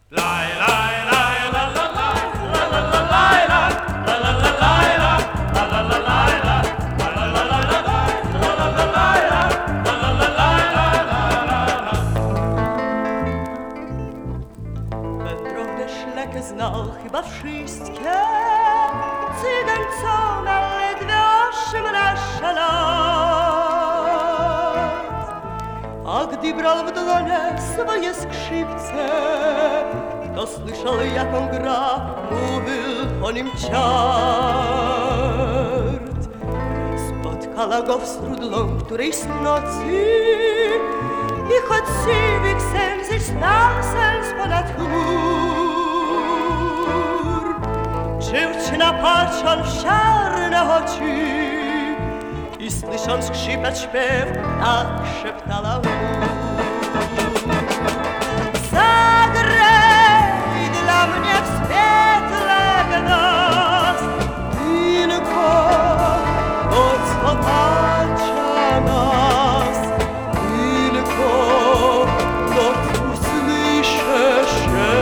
Wędrowne szlaki znał chyba wszystkie, cygan, co na ledwie 18 lat. A gdy brał w dłonie swoje skrzypce, to słyszał, jak on gra, mówił o nim ciart. Spotkała go wśród ląk którejś nocy i choć siwych sen stał sens ponad chmur, dziewczyna patrząc w czarne oczy i słysząc skrzypać śpiew, tak szeptała mu: zagraj dla mnie w świetle gwiazd, tylko noc otacza nas, tylko noc usłyszę się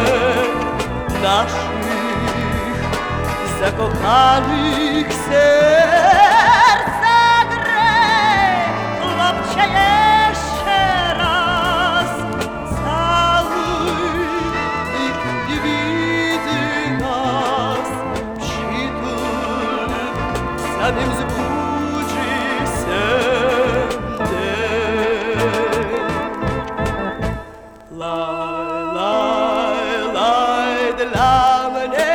naszych zakochanych serc. Zagraj, chłopcze, jeszcze raz, całuj i widzę nas, przytul, samym zbudzi sen den. Laj, laj, laj, dla mnie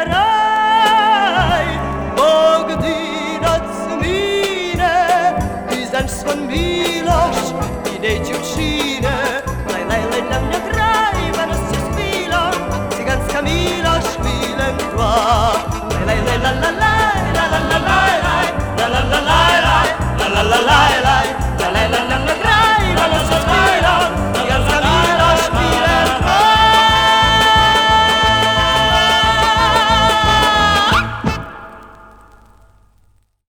graj, bo gdy noc minie i znasz swą miłość i dej dziewczynę. Laj, laj, laj, dla mnie graj, bo noc się z chwilą, cygańska miłość chwilę trwa. Laj, laj, laj, la, la, la.